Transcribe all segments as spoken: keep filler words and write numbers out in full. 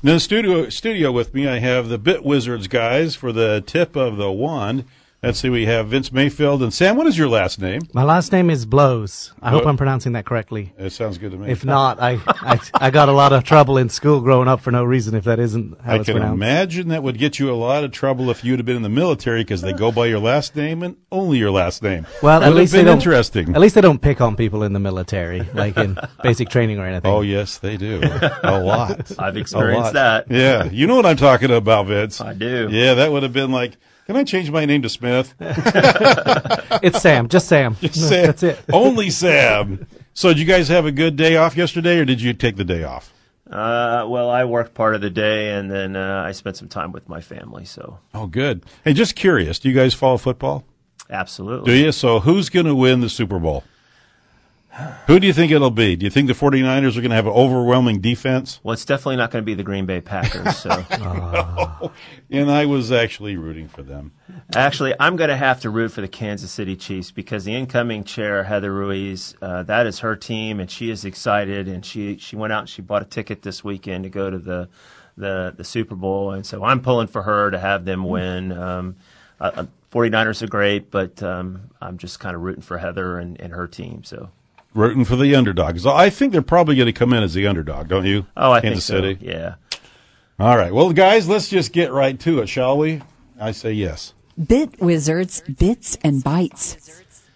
In the studio, studio with me, I have the Bit Wizards guys for the tip of the wand. Let's see, we have Vince Mayfield. And Sam, what is your last name? My last name is Blows. I What? hope I'm pronouncing that correctly. It sounds good to me. If not, I, I I got a lot of trouble in school growing up for no reason if that isn't how I it's can pronounced. imagine that would get you a lot of trouble if you'd have been in the military because they go by your last name and only your last name. Well, that at would least have they been don't, interesting. At least they don't pick on people in the military, like in basic training or anything. Oh, yes, they do. A lot. I've A experienced lot. that. Yeah, you know what I'm talking about, Vince. I do. Yeah, that would have been like, can I change my name to Smith? It's Sam, just Sam. Sam. That's it. Only Sam. So did you guys have a good day off yesterday, or did you take the day off? Uh, well, I worked part of the day, and then uh, I spent some time with my family. So, Oh, good. Hey, just curious, do you guys follow football? absolutely. Do you? So who's going to win the Super Bowl? Who do you think it'll be? Do you think the 49ers are going to have an overwhelming defense? Well, it's definitely not going to be the Green Bay Packers. So, And I was actually rooting for them. actually, I'm going to have to root for the Kansas City Chiefs because the incoming chair, Heather Ruiz, uh, that is her team, and she is excited. And she she went out and she bought a ticket this weekend to go to the the, the Super Bowl, and so I'm pulling for her to have them win. Um, uh, 49ers are great, but um, I'm just kind of rooting for Heather and, and her team. So. Rooting for the underdogs. I think they're probably going to come in as the underdog, don't you? Oh, I Kansas think so. City. Yeah. All right. Well, guys, let's just get right to it, shall we? I say yes. Bit Wizards, Bits and Bytes.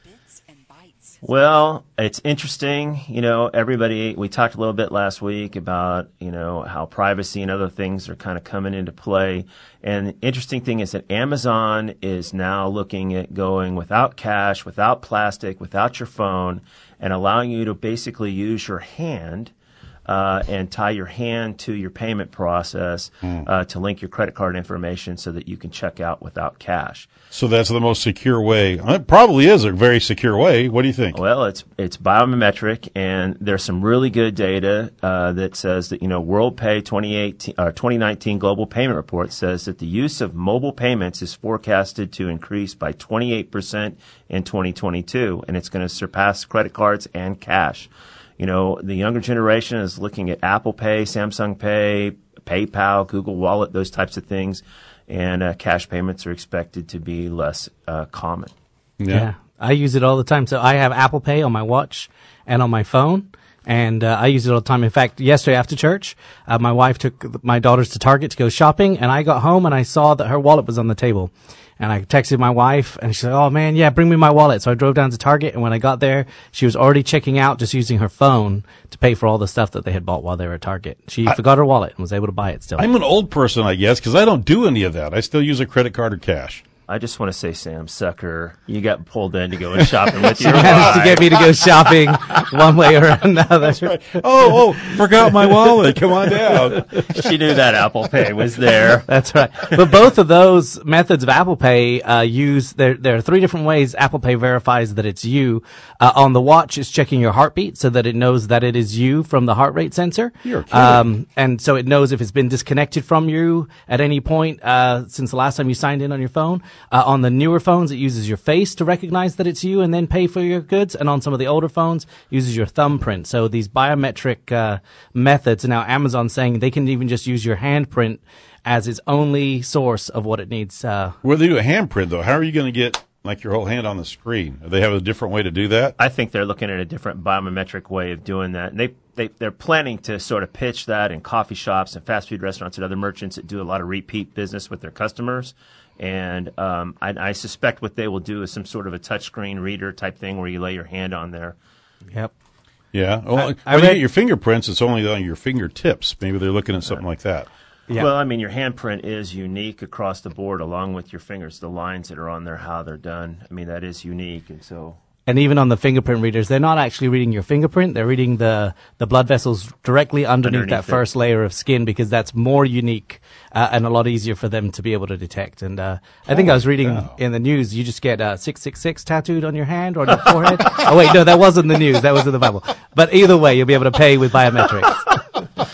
Well, it's interesting. You know, everybody, we talked a little bit last week about, you know, how privacy and other things are kind of coming into play. And the interesting thing is that Amazon is now looking at going without cash, without plastic, without your phone, and allowing you to basically use your hand uh, and tie your hand to your payment process uh, to link your credit card information so that you can check out without cash. So that's the most secure way. It probably is a very secure way. What do you think? Well, it's it's biometric, and there's some really good data uh, that says that, you know, WorldPay twenty eighteen, uh, twenty nineteen Global Payment Report says that the use of mobile payments is forecasted to increase by twenty-eight percent in twenty twenty-two, and it's going to surpass credit cards and cash. You know, the younger generation is looking at Apple Pay, Samsung Pay, PayPal, Google Wallet, those types of things. And uh, cash payments are expected to be less uh, common. Yeah. I use it all the time. So I have Apple Pay on my watch and on my phone, and uh, I use it all the time. In fact, yesterday after church, uh, my wife took my daughters to Target to go shopping, and I got home and I saw that her wallet was on the table. And I texted my wife, and she said, "Oh man, yeah, bring me my wallet." So I drove down to Target, and when I got there, she was already checking out, just using her phone to pay for all the stuff that they had bought while they were at Target. She I, forgot her wallet and was able to buy it still. I'm an old person, I guess, because I don't do any of that. I still use a credit card or cash. I just want to say, Sam, sucker, you got pulled in to go and shopping with She your managed to wife. get me to go shopping one way or another. That's right. Oh, oh, forgot my wallet. Come on down. She knew that Apple Pay was there. That's right. But both of those methods of Apple Pay uh, use, there there are three different ways Apple Pay verifies that it's you. Uh, on the watch, it's checking your heartbeat so that it knows that it is you from the heart rate sensor. You're kidding. Um, and so it knows if it's been disconnected from you at any point uh, since the last time you signed in on your phone. Uh, on the newer phones, it uses your face to recognize that it's you and then pay for your goods. And on some of the older phones, it uses your thumbprint. So these biometric uh, methods, and now Amazon's saying they can even just use your handprint as its only source of what it needs. Uh, Where they do a handprint, though, how are you going to get like your whole hand on the screen? Do they have a different way to do that? I think they're looking at a different biometric way of doing that. And they, they, they're planning to sort of pitch that in coffee shops and fast food restaurants and other merchants that do a lot of repeat business with their customers. And um, I, I suspect what they will do is some sort of a touchscreen reader type thing where you lay your hand on there. yep. Yeah. Well, I- when I you read- get your fingerprints, it's only on your fingertips. Maybe they're looking at something like that. Yeah. Well, I mean, your handprint is unique across the board along with your fingers. The lines that are on there, how they're done. I mean, that is unique. And so... And even on the fingerprint readers, they're not actually reading your fingerprint. They're reading the, the blood vessels directly underneath, Underneath that it. first layer of skin because that's more unique uh, and a lot easier for them to be able to detect. And uh, I think I was reading cow. in the news, you just get uh, six six six tattooed on your hand or on your forehead. Oh, wait, no, that wasn't the news. That was in the Bible. But either way, you'll be able to pay with biometrics.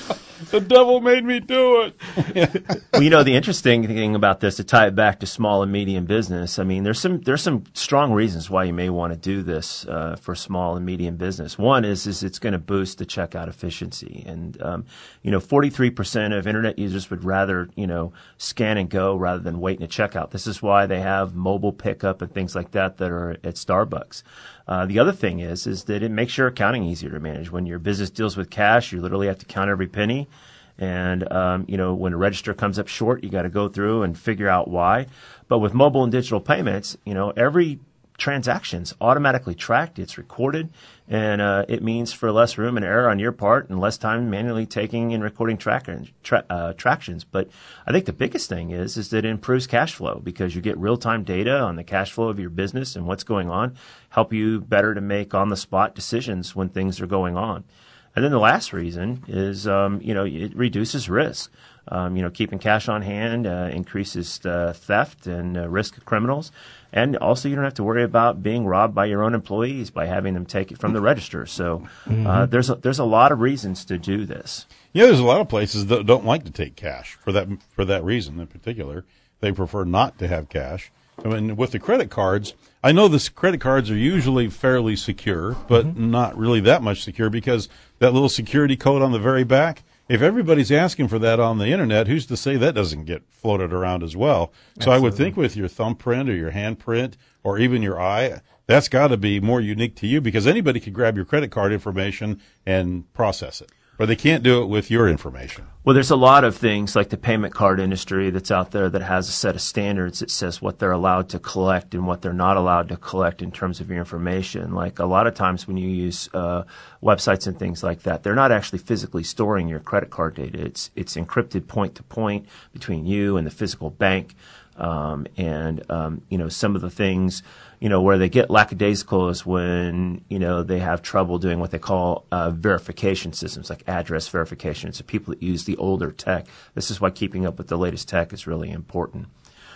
The devil made me do it. Well, you know, the interesting thing about this, to tie it back to small and medium business, I mean, there's some there's some strong reasons why you may want to do this uh, for small and medium business. One is is it's going to boost the checkout efficiency, and um, you know, forty-three percent of internet users would rather you know scan and go rather than wait in a checkout. This is why they have mobile pickup and things like that that are at Starbucks. Uh, the other thing is is that it makes your accounting easier to manage. When your business deals with cash, you literally have to count every penny. And, um, you know, when a register comes up short, you got to go through and figure out why. But with mobile and digital payments, you know, every transaction's automatically tracked. It's recorded. And uh, it means for less room and error on your part and less time manually taking and recording track, tra- uh, tractions. But I think the biggest thing is, is that it improves cash flow because you get real-time data on the cash flow of your business and what's going on, help you better to make on-the-spot decisions when things are going on. And then the last reason is, um, you know, it reduces risk. Um, you know, keeping cash on hand uh, increases uh, theft and uh, risk of criminals. And also, you don't have to worry about being robbed by your own employees by having them take it from the register. So mm-hmm. uh, there's a, there's a lot of reasons to do this. Yeah, there's a lot of places that don't like to take cash for that for that reason in particular. They prefer not to have cash. I mean, with the credit cards, I know the credit cards are usually fairly secure, but mm-hmm. not really that much secure because that little security code on the very back, if everybody's asking for that on the internet, who's to say that doesn't get floated around as well? So Absolutely. I would think with your thumbprint or your handprint or even your eye, that's got to be more unique to you because anybody could grab your credit card information and process it. But they can't do it with your information. Well, there's a lot of things like the payment card industry that's out there that has a set of standards that says what they're allowed to collect and what they're not allowed to collect in terms of your information. Like a lot of times when you use uh, websites and things like that, they're not actually physically storing your credit card data. It's it's encrypted point to point between you and the physical bank. Um, and, um, you know, some of the things, you know, where they get lackadaisical is when, you know, they have trouble doing what they call uh, verification systems, like address verification. So people that use the older tech. This is why keeping up with the latest tech is really important.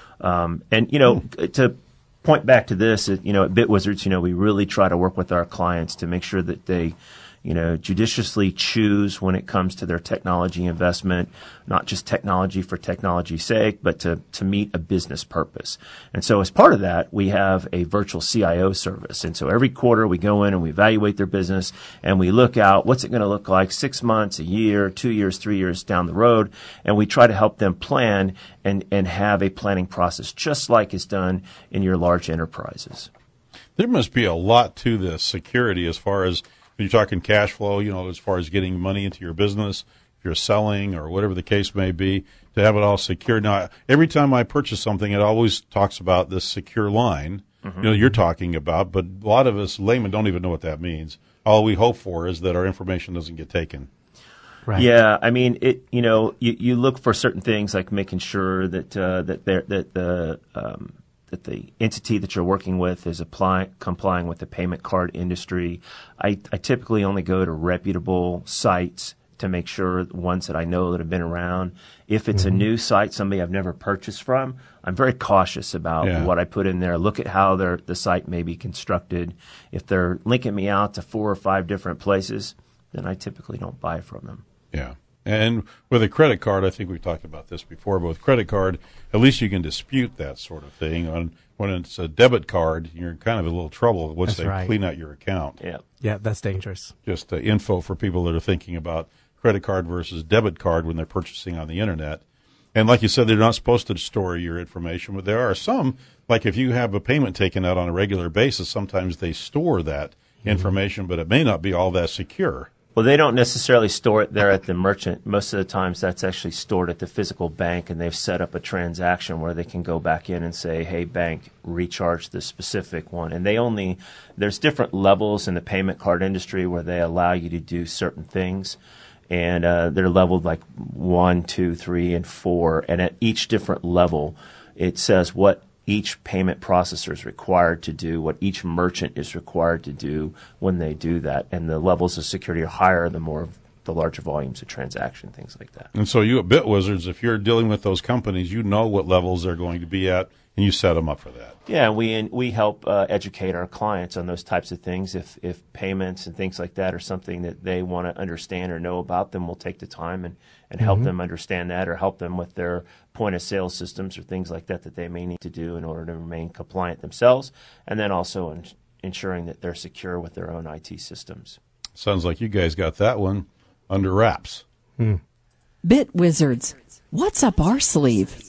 Um, and, you know, mm. to point back to this, you know, at BitWizards, you know, we really try to work with our clients to make sure that they, you know, judiciously choose when it comes to their technology investment, not just technology for technology's sake, but to, to meet a business purpose. And so as part of that, we have a virtual C I O service. And so every quarter we go in and we evaluate their business and we look out what's it going to look like six months, a year, two years, three years down the road. And we try to help them plan and, and have a planning process just like is done in your large enterprises. There must be a lot to this security as far as when you're talking cash flow, you know, as far as getting money into your business, if you're selling or whatever the case may be, to have it all secure. Now, every time I purchase something, it always talks about this secure line, mm-hmm. you know, you're talking about, but a lot of us laymen don't even know what that means. All we hope for is that our information doesn't get taken. Right. Yeah, I mean, it. You know, you, you look for certain things like making sure that uh, that they're, that the um, that the entity that you're working with is applying, complying with the payment card industry. I, I typically only go to reputable sites to make sure ones that I know that have been around. If it's mm-hmm. a new site, somebody I've never purchased from, I'm very cautious about yeah. what I put in there. Look at how the site may be constructed. If they're linking me out to four or five different places, then I typically don't buy from them. Yeah. And with a credit card, I think we've talked about this before, but with credit card, at least you can dispute that sort of thing. On when it's a debit card, you're kind of in a little trouble once that's they right. clean out your account. Yeah, yeah, that's dangerous. Just uh, info for people that are thinking about credit card versus debit card when they're purchasing on the internet. And like you said, they're not supposed to store your information, but there are some, like if you have a payment taken out on a regular basis, sometimes they store that mm-hmm. information, but it may not be all that secure. Well, they don't necessarily store it there at the merchant. Most of the times that's actually stored at the physical bank, and they've set up a transaction where they can go back in and say, hey, bank, recharge the specific one. And they only – there's different levels in the payment card industry where they allow you to do certain things. And uh, they're leveled like one, two, three, and four. And at each different level, it says what each payment processor is required to do, what each merchant is required to do when they do that. And the levels of security are higher the more the larger volumes of transaction, things like that. And so you at BitWizards, if you're dealing with those companies, you know what levels they're going to be at, and you set them up for that. Yeah, we we help uh, educate our clients on those types of things. If if payments and things like that are something that they want to understand or know about, then we'll take the time and, and help mm-hmm. them understand that, or help them with their point of sale systems or things like that that they may need to do in order to remain compliant themselves, and then also in, ensuring that they're secure with their own I T systems. Sounds like you guys got that one under wraps. Hmm. BitWizards, what's up our sleeve?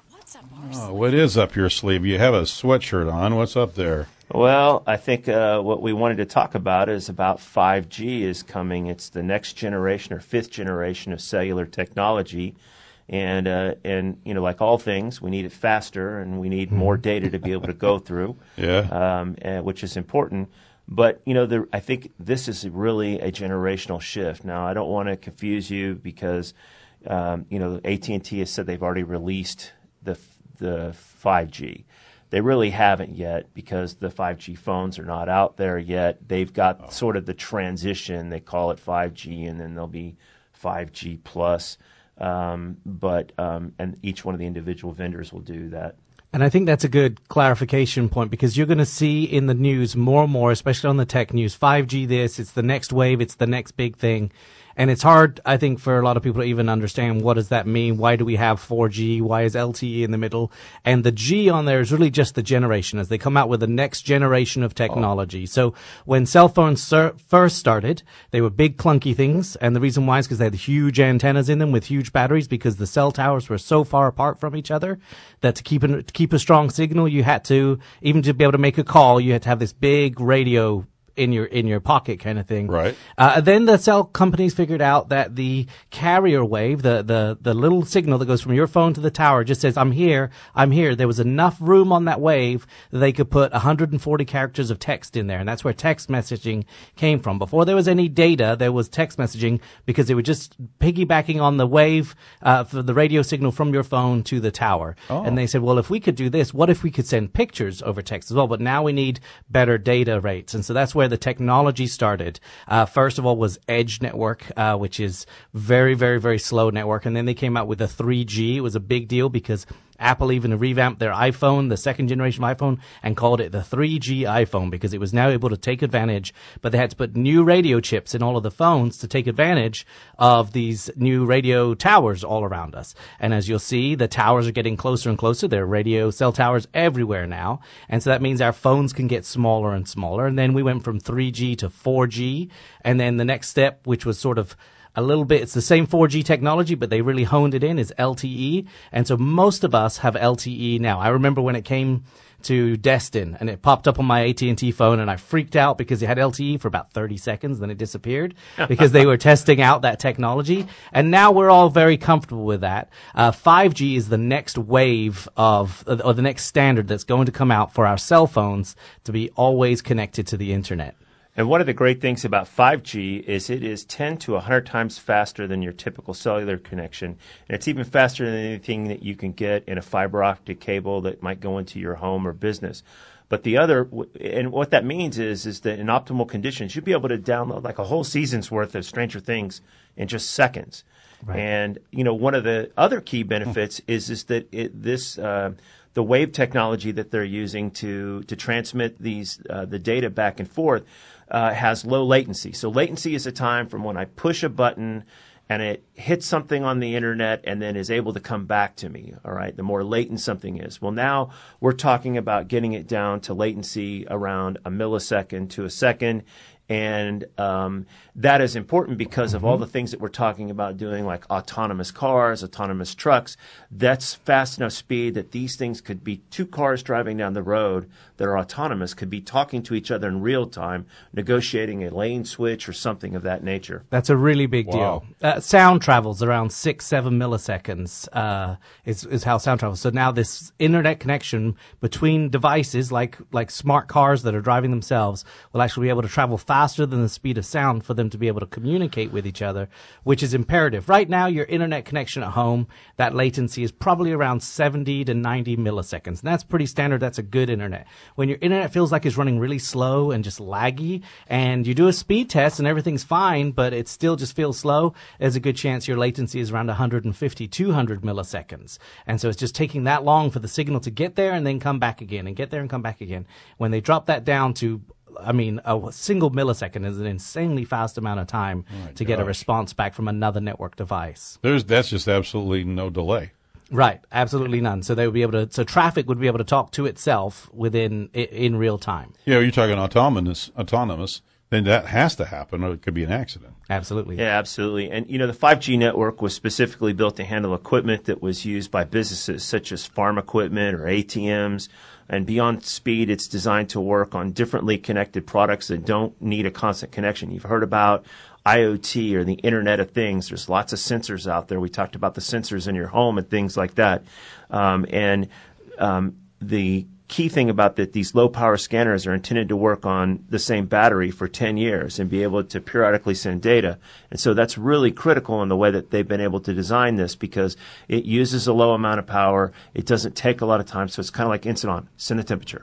Oh, what is up your sleeve? You have a sweatshirt on. What's up there? Well, I think uh, what we wanted to talk about is about five G is coming. It's the next generation or fifth generation of cellular technology. And, uh, and you know, like all things, we need it faster and we need more data to be able to go through, yeah, um, uh, which is important. But, you know, the, I think this is really a generational shift. Now, I don't want to confuse you because, um, you know, A T and T has said they've already released the the five G. They really haven't yet because the five G phones are not out there yet. They've got oh. sort of the transition. They call it five G, and then there'll be five G plus. Um, but um, and each one of the individual vendors will do that. And I think that's a good clarification point because you're going to see in the news more and more, especially on the tech news, five G this, it's the next wave, it's the next big thing. And it's hard, I think, for a lot of people to even understand what does that mean? Why do we have four G? Why is L T E in the middle? And the G on there is really just the generation as they come out with the next generation of technology. Oh. So when cell phones ser- first started, they were big clunky things. And the reason why is because they had huge antennas in them with huge batteries because the cell towers were so far apart from each other that to keep, an, to keep a strong signal, you had to, even to be able to make a call, you had to have this big radio in your in your pocket kind of thing. Right. Uh, then the cell companies figured out that the carrier wave, the, the, the little signal that goes from your phone to the tower just says, I'm here, I'm here. There was enough room on that wave that they could put one hundred forty characters of text in there. And that's where text messaging came from. Before there was any data, there was text messaging because they were just piggybacking on the wave uh, for the radio signal from your phone to the tower. Oh. And they said, well, if we could do this, what if we could send pictures over text as well? But now we need better data rates. And so that's where the technology started. Uh, first of all was Edge Network, uh, which is very, very, very slow network. And then they came out with a three G. It was a big deal because Apple even revamped their iPhone, the second generation of iPhone, and called it the three G iPhone because it was now able to take advantage. But they had to put new radio chips in all of the phones to take advantage of these new radio towers all around us. And as you'll see, the towers are getting closer and closer. There are radio cell towers everywhere now. And so that means our phones can get smaller and smaller. And then we went from three G to four G. And then the next step, which was sort of a little bit, it's the same four G technology, but they really honed it in, is L T E. And so most of us have L T E now. I remember when it came to Destin and it popped up on my A T and T phone and I freaked out because it had L T E for about thirty seconds, then it disappeared because they were testing out that technology. And now we're all very comfortable with that. Uh, five G is the next wave of, or the next standard that's going to come out for our cell phones to be always connected to the internet. And one of the great things about five G is it is ten to one hundred times faster than your typical cellular connection. And it's even faster than anything that you can get in a fiber optic cable that might go into your home or business. But the other, and what that means is, is that in optimal conditions, you'll be able to download like a whole season's worth of Stranger Things in just seconds. Right. And, you know, one of the other key benefits is, is that it, this, uh, the wave technology that they're using to, to transmit these, uh, the data back and forth, Uh, has low latency. So latency is a time from when I push a button and it hits something on the internet and then is able to come back to me, all right, the more latent something is. Well, now we're talking about getting it down to latency around a millisecond to a second. And um, that is important because of all the things that we're talking about doing, like autonomous cars, autonomous trucks. That's fast enough speed that these things could be two cars driving down the road that are autonomous, could be talking to each other in real time, negotiating a lane switch or something of that nature. That's a really big Wow. deal. Uh, sound travels around six, seven milliseconds uh, is, is how sound travels. So now this internet connection between devices like, like smart cars that are driving themselves will actually be able to travel faster faster than the speed of sound for them to be able to communicate with each other, which is imperative. Right now, your internet connection at home, that latency is probably around seventy to ninety milliseconds. And that's pretty standard. That's a good internet. When your internet feels like it's running really slow and just laggy, and you do a speed test and everything's fine, but it still just feels slow, there's a good chance your latency is around one fifty, two hundred milliseconds. And so it's just taking that long for the signal to get there and then come back again and get there and come back again. When they drop that down to, I mean, a single millisecond is an insanely fast amount of time oh to gosh. get a response back from another network device. There's that's just absolutely no delay. Right, absolutely none. So they would be able to. So traffic would be able to talk to itself within in real time. Yeah, you're talking autonomous, autonomous. Then that has to happen, or it could be an accident. Absolutely. Yeah, absolutely. And, you know, the five G network was specifically built to handle equipment that was used by businesses such as farm equipment or A T Ms. And beyond speed, it's designed to work on differently connected products that don't need a constant connection. You've heard about I O T or the Internet of Things. There's lots of sensors out there. We talked about the sensors in your home and things like that. Um, and um, the key thing about that, these low power scanners are intended to work on the same battery for ten years and be able to periodically send data. And so that's really critical in the way that they've been able to design this, because it uses a low amount of power. It doesn't take a lot of time. So it's kind of like instant on, send the temperature.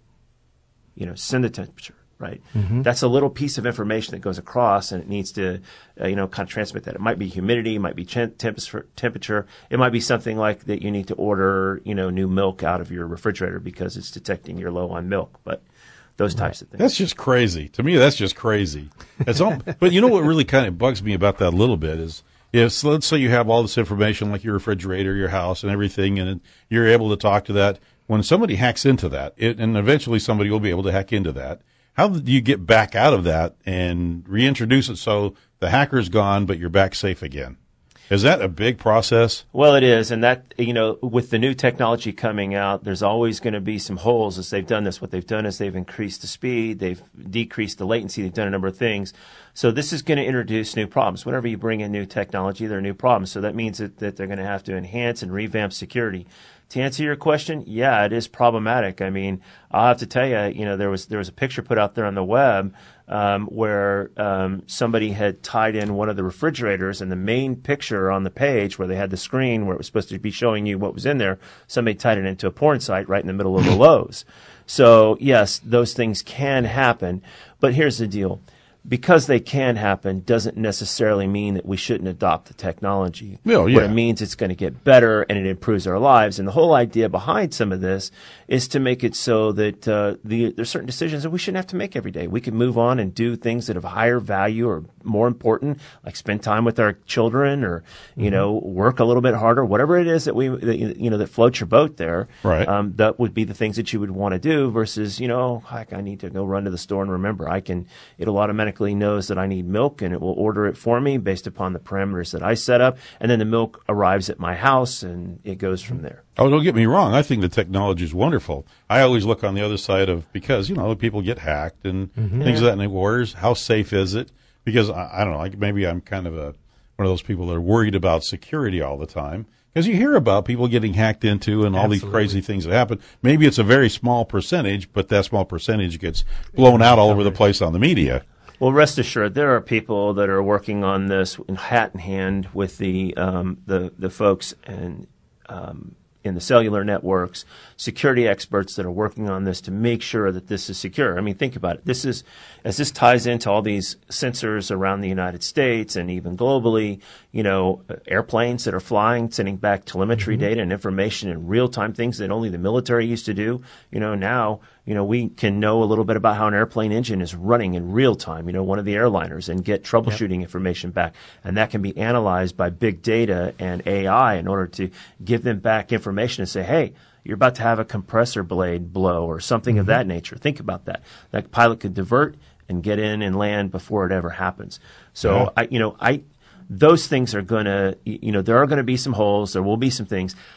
You know, send the temperature. Right. Mm-hmm. That's a little piece of information that goes across, and it needs to, uh, you know, kind of transmit that. It might be humidity, it might be temp- temperature. It might be something like that you need to order, you know, new milk out of your refrigerator because it's detecting you're low on milk. But those types of things. That's just crazy. To me, that's just crazy. It's all, but you know what really kind of bugs me about that a little bit is, if so let's say you have all this information like your refrigerator, your house, and everything, and you're able to talk to that. When somebody hacks into that, it, and eventually somebody will be able to hack into that, how do you get back out of that and reintroduce it so the hacker's gone, but you're back safe again? Is that a big process? Well, it is. And that, you know, with the new technology coming out, there's always going to be some holes as they've done this. What they've done is they've increased the speed, they've decreased the latency, they've done a number of things. So this is going to introduce new problems. Whenever you bring in new technology, there are new problems. So that means that, that they're going to have to enhance and revamp security. To answer your question, yeah, it is problematic. I mean, I'll have to tell you, you know, there was there was a picture put out there on the web um, where um, somebody had tied in one of the refrigerators, and the main picture on the page where they had the screen where it was supposed to be showing you what was in there, somebody tied it into a porn site right in the middle of the Lowe's. So, yes, those things can happen. But here's the deal. Because they can happen doesn't necessarily mean that we shouldn't adopt the technology. Well, yeah. What it means, it's going to get better and it improves our lives. And the whole idea behind some of this is to make it so that uh, the, there's certain decisions that we shouldn't have to make every day. We can move on and do things that have higher value or more important, like spend time with our children, or you mm-hmm. know, work a little bit harder. Whatever it is that we, that, you know, that floats your boat there. Right. Um, that would be the things that you would want to do versus, you know, heck, I need to go run to the store and remember I can. It'll automatically knows that I need milk, and it will order it for me based upon the parameters that I set up, and then the milk arrives at my house and it goes from there. Oh, don't get me wrong. I think the technology is wonderful. I always look on the other side of, because, you know, people get hacked and mm-hmm. things yeah. like that in orders. How safe is it? Because I, I don't know, like maybe I'm kind of a one of those people that are worried about security all the time. Because you hear about people getting hacked into and all Absolutely. these crazy things that happen. Maybe it's a very small percentage, but that small percentage gets blown out all over the place on the media. Well, rest assured, there are people that are working on this in hat in hand with the um, the the folks and um, in the cellular networks, security experts that are working on this to make sure that this is secure. I mean, think about it. This is, as this ties into all these sensors around the United States and even globally, you know, airplanes that are flying, sending back telemetry mm-hmm. data and information in real time, things that only the military used to do. You know, now, you know, we can know a little bit about how an airplane engine is running in real time, you know, one of the airliners, and get troubleshooting yep. information back. And that can be analyzed by big data and A I in order to give them back information and say, hey, you're about to have a compressor blade blow or something mm-hmm. of that nature. Think about that. That pilot could divert and get in and land before it ever happens. So, yeah. I, you know, I, those things are going to, you know, there are going to be some holes. There will be some things.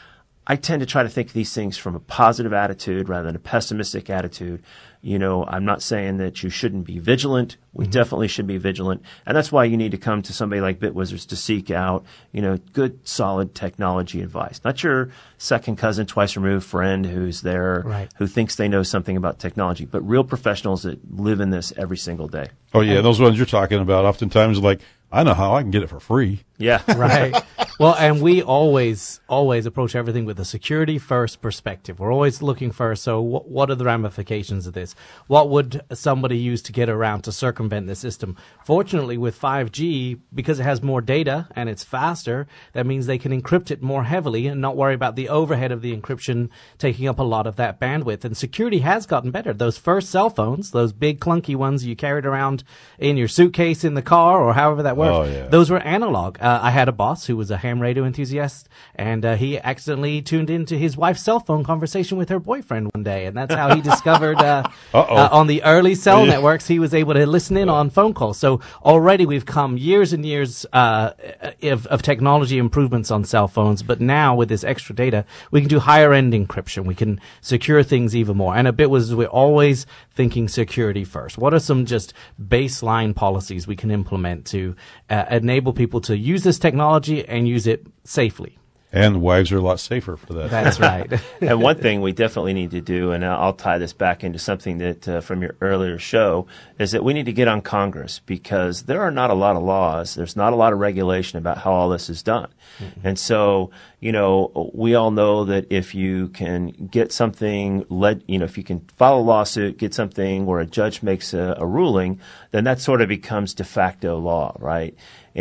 I tend to try to think of these things from a positive attitude rather than a pessimistic attitude. You know, I'm not saying that you shouldn't be vigilant. We mm-hmm. definitely should be vigilant. And that's why you need to come to somebody like BitWizards to seek out, you know, good, solid technology advice. Not your second cousin, twice removed friend who's there, right. who thinks they know something about technology, but real professionals that live in this every single day. Oh, yeah. And those ones you're talking about oftentimes like, I know how I can get it for free. Yeah. Right. Well, and we always, always approach everything with a security first perspective. We're always looking first. So wh- what are the ramifications of this? What would somebody use to get around to circumvent the system? Fortunately, with five G, because it has more data and it's faster, that means they can encrypt it more heavily and not worry about the overhead of the encryption taking up a lot of that bandwidth. And security has gotten better. Those first cell phones, those big clunky ones you carried around in your suitcase in the car or however that works, oh, yeah. those were analog. Uh, I had a boss who was a ham radio enthusiast, and uh, he accidentally tuned into his wife's cell phone conversation with her boyfriend one day, and that's how he discovered uh, uh, on the early cell yeah. networks he was able to listen in on phone calls. So already we've come years and years uh, of, of technology improvements on cell phones, but now with this extra data, we can do higher end encryption. We can secure things even more. And a bit was we're always thinking security first. What are some just baseline policies we can implement to uh, enable people to use this technology and use it safely? And wives are a lot safer for that. That's right. And one thing we definitely need to do, and I'll tie this back into something that uh, from your earlier show, is that we need to get on Congress, because there are not a lot of laws. There's not a lot of regulation about how all this is done. Mm-hmm. And so, you know, we all know that if you can get something, led, you know, if you can file a lawsuit, get something where a judge makes a, a ruling, then that sort of becomes de facto law, right?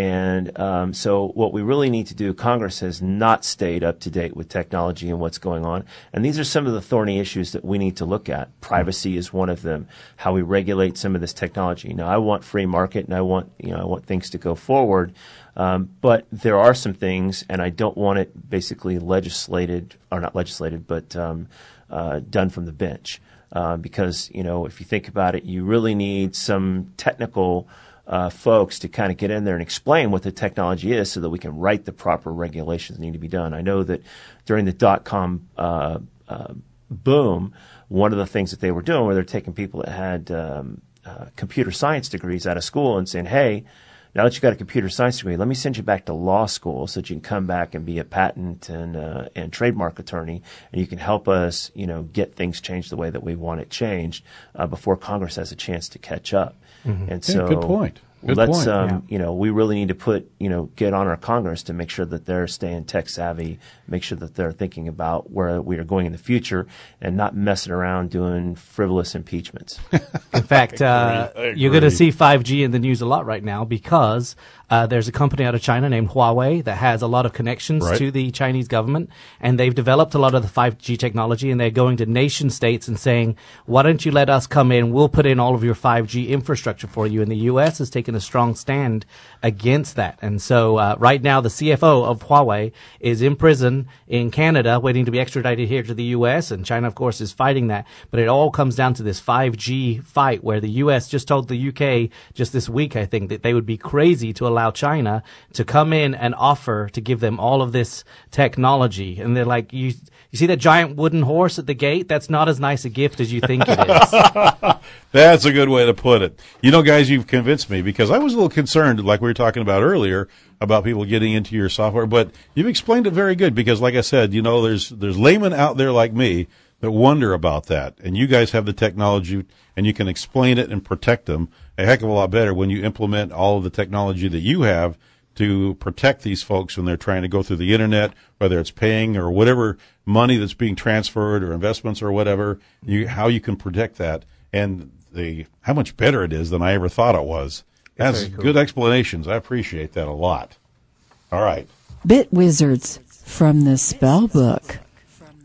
And um, so what we really need to do, Congress has not stayed up to date with technology and what's going on. And these are some of the thorny issues that we need to look at. Privacy is one of them, how we regulate some of this technology. Now, I want free market and I want, you know, I want things to go forward. Um, but there are some things, and I don't want it basically legislated, or not legislated, but um, uh, done from the bench. Uh, because, you know, if you think about it, you really need some technical Uh, folks to kind of get in there and explain what the technology is so that we can write the proper regulations that need to be done. I know that during the dot-com uh, uh, boom, one of the things that they were doing where they're taking people that had um, uh, computer science degrees out of school and saying, hey, now that you got a computer science degree, let me send you back to law school so that you can come back and be a patent and uh, and trademark attorney, and you can help us, you know, get things changed the way that we want it changed uh, before Congress has a chance to catch up. Mm-hmm. And yeah, so, good point. Good let's, point. um, Yeah. you know, we really need to put, you know, get on our Congress to make sure that they're staying tech savvy, make sure that they're thinking about where we are going in the future and not messing around doing frivolous impeachments. In fact, uh, I agree. you're going to see five G in the news a lot right now because uh, there's a company out of China named Huawei that has a lot of connections Right. to the Chinese government, and they've developed a lot of the five G technology, and they're going to nation states and saying, why don't you let us come in? We'll put in all of your five G infrastructure for you. And the U S has taken a strong stand against that. And so uh, right now, the C F O of Huawei is in prison in Canada waiting to be extradited here to the U S, and China, of course, is fighting that. But it all comes down to this five G fight where the U S just told the U K just this week, I think, that they would be crazy to allow China to come in and offer to give them all of this technology. And they're like, you, you see that giant wooden horse at the gate? That's not as nice a gift as you think it is. That's a good way to put it. You know, guys, you've convinced me, because I was a little concerned, like we were talking about earlier, about people getting into your software. But you've explained it very good, because, like I said, you know, there's there's laymen out there like me that wonder about that. And you guys have the technology, and you can explain it and protect them a heck of a lot better when you implement all of the technology that you have to protect these folks when they're trying to go through the internet, whether it's paying or whatever money that's being transferred or investments or whatever, you, how you can protect that. And the how much better it is than I ever thought it was. That's very cool. Good explanations. I appreciate that a lot. All right. BitWizards from the spell book.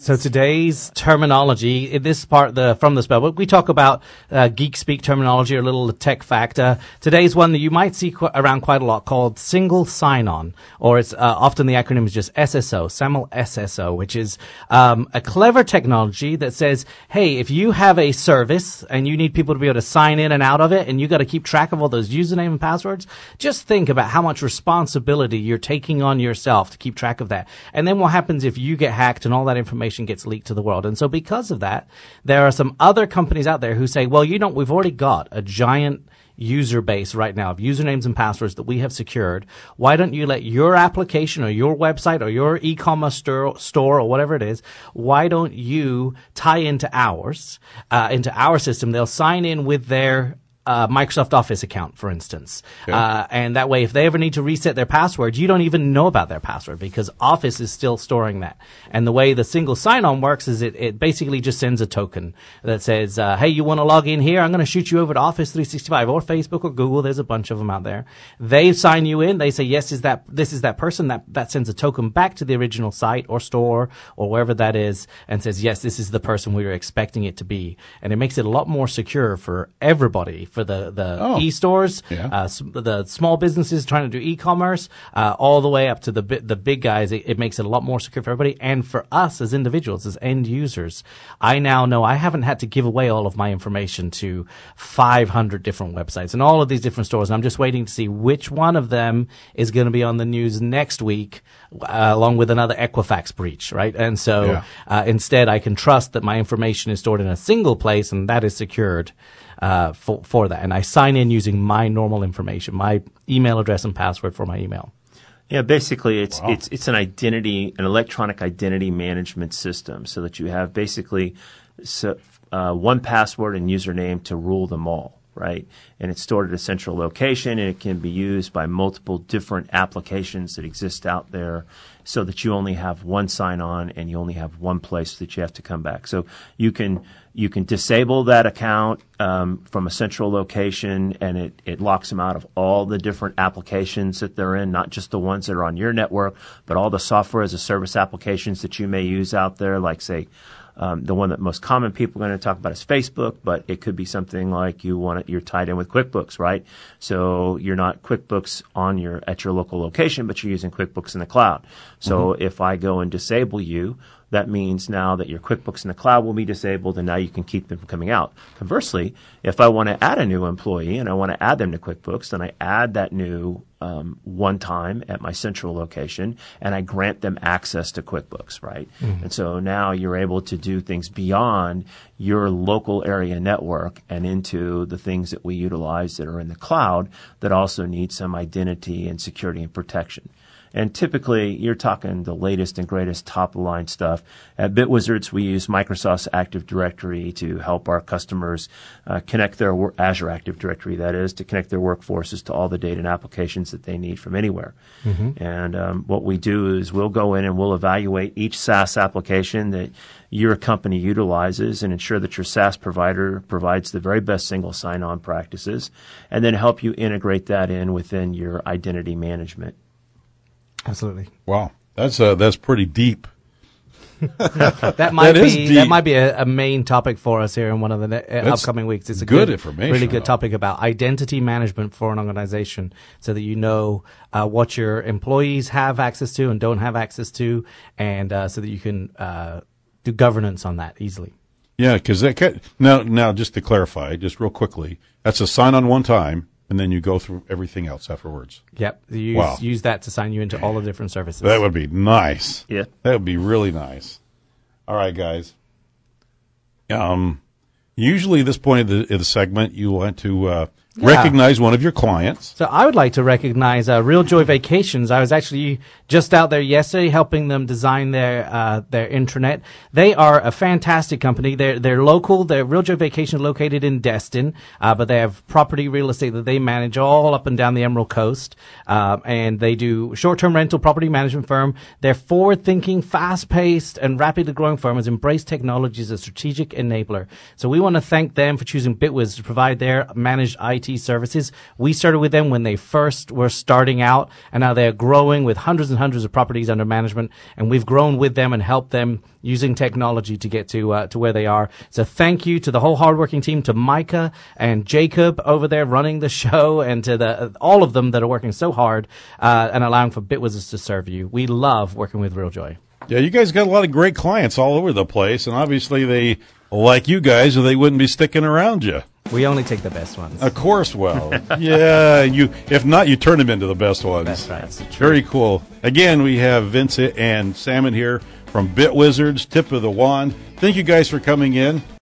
So today's terminology, this part the from the spell book, we talk about uh, geek speak terminology or a little tech factor. Today's one that you might see qu- around quite a lot called single sign-on, or it's uh, often the acronym is just S S O, SAML S S O, which is um, a clever technology that says, hey, if you have a service and you need people to be able to sign in and out of it, and you got to keep track of all those username and passwords, just think about how much responsibility you're taking on yourself to keep track of that. And then what happens if you get hacked and all that information gets leaked to the world? And so because of that, there are some other companies out there who say, well, you know, we've already got a giant user base right now of usernames and passwords that we have secured. Why don't you let your application or your website or your e-commerce store, store or whatever it is, why don't you tie into ours, uh, into our system? They'll sign in with their Uh, Microsoft Office account, for instance. Okay. Uh, and that way, if they ever need to reset their password, you don't even know about their password because Office is still storing that. And the way the single sign-on works is it, it basically just sends a token that says, uh, hey, you want to log in here? I'm going to shoot you over to Office three sixty-five or Facebook or Google. There's a bunch of them out there. They sign you in. They say, yes, is that, this is that person. That, that sends a token back to the original site or store or wherever that is and says, yes, this is the person we were expecting it to be. And it makes it a lot more secure for everybody, for the, the Oh. e-stores, Yeah. uh, s- the small businesses trying to do e-commerce, uh, all the way up to the bi- the big guys. It, it makes it a lot more secure for everybody. And for us as individuals, as end users, I now know I haven't had to give away all of my information to five hundred different websites and all of these different stores. And I'm just waiting to see which one of them is going to be on the news next week, uh, along with another Equifax breach, right? And so Yeah. uh, instead, I can trust that my information is stored in a single place and that is secured uh, for, for that. And I sign in using my normal information, my email address and password for my email. Yeah, basically it's Wow. it's it's an identity, an electronic identity management system, so that you have basically so, uh, one password and username to rule them all, right? And it's stored at a central location, and it can be used by multiple different applications that exist out there, so that you only have one sign-on and you only have one place that you have to come back. So you can you can disable that account um, from a central location, and it, it locks them out of all the different applications that they're in, not just the ones that are on your network, but all the software as a service applications that you may use out there, like, say, Um, the one that most common people are going to talk about is Facebook, but it could be something like you want it, you're tied in with QuickBooks, right? So you're not QuickBooks on your at your local location, but you're using QuickBooks in the cloud. So mm-hmm. if I go and disable you, that means now that your QuickBooks in the cloud will be disabled, and now you can keep them from coming out. Conversely, if I want to add a new employee and I want to add them to QuickBooks, then I add that new um, one time at my central location, and I grant them access to QuickBooks, right? Mm-hmm. And so now you're able to do things beyond your local area network and into the things that we utilize that are in the cloud that also need some identity and security and protection. And typically, you're talking the latest and greatest top-of-the-line stuff. At BitWizards, we use Microsoft's Active Directory to help our customers uh, connect their wor- Azure Active Directory, that is, to connect their workforces to all the data and applications that they need from anywhere. Mm-hmm. And um, what we do is we'll go in and we'll evaluate each SaaS application that your company utilizes and ensure that your SaaS provider provides the very best single sign-on practices, and then help you integrate that in within your identity management. Absolutely. Wow, that's uh, that's pretty deep. That might That is be deep. that might be a, a main topic for us here in one of the ne- uh, That's upcoming weeks. It's a good good, information, really good though. topic about identity management for an organization, so that you know uh, what your employees have access to and don't have access to, and uh, so that you can uh, do governance on that easily. Yeah, because that ca- now now just to clarify, just real quickly, that's a sign on one time, and then you go through everything else afterwards. Yep. You use, Wow. use that to sign you into all the different services. That would be nice. Yeah. That would be really nice. All right, guys. Um, usually at this point of the, of the segment, you want to uh, Yeah. recognize one of your clients. So I would like to recognize uh, Real Joy Vacations. I was actually just out there yesterday helping them design their uh, their intranet. They are a fantastic company. They're they're local. They're Real Joy Vacations located in Destin, uh, but they have property real estate that they manage all up and down the Emerald Coast, uh, and they do short-term rental property management firm. Their forward-thinking, fast-paced, and rapidly growing firm has embraced technology as a strategic enabler. So we want to thank them for choosing BitWiz to provide their managed I T T services. We started with them when they first were starting out, and now they're growing with hundreds and hundreds of properties under management, and we've grown with them and helped them using technology to get to uh, to where they are. So thank you to the whole hardworking team, to Micah and Jacob over there running the show, and to the uh, all of them that are working so hard uh, and allowing for BitWizards to serve you. We love working with RealJoy. Yeah, you guys got a lot of great clients all over the place, and obviously they like you guys, or they wouldn't be sticking around you. We only take the best ones. Of course, well, yeah. You, if not, you turn them into the best ones. That's right. That's the truth. Very cool. Again, we have Vincent and Salmon here from BitWizards, Tip of the Wand. Thank you guys for coming in.